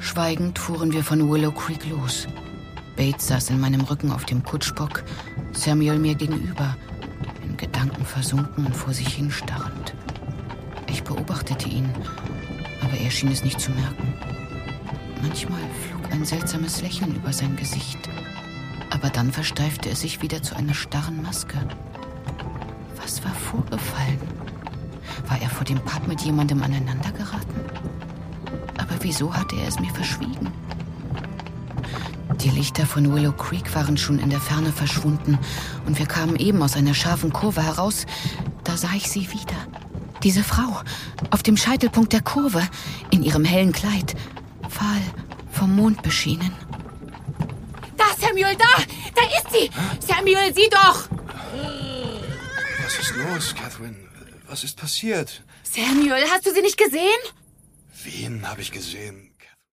Schweigend fuhren wir von Willow Creek los. Bates saß in meinem Rücken auf dem Kutschbock, Samuel mir gegenüber, in Gedanken versunken und vor sich hinstarrend. Ich beobachtete ihn, aber er schien es nicht zu merken. Manchmal flog ein seltsames Lächeln über sein Gesicht, aber dann versteifte es sich wieder zu einer starren Maske. Was war vorgefallen? War er vor dem Pub mit jemandem aneinandergeraten? Aber wieso hatte er es mir verschwiegen? Die Lichter von Willow Creek waren schon in der Ferne verschwunden und wir kamen eben aus einer scharfen Kurve heraus. Da sah ich sie wieder. Diese Frau, auf dem Scheitelpunkt der Kurve, in ihrem hellen Kleid, fahl vom Mond beschienen. Da, Samuel, da! Da ist sie! Samuel, sieh doch! Was ist los, Catherine? Was ist passiert? Samuel, hast du sie nicht gesehen? Wen habe ich gesehen?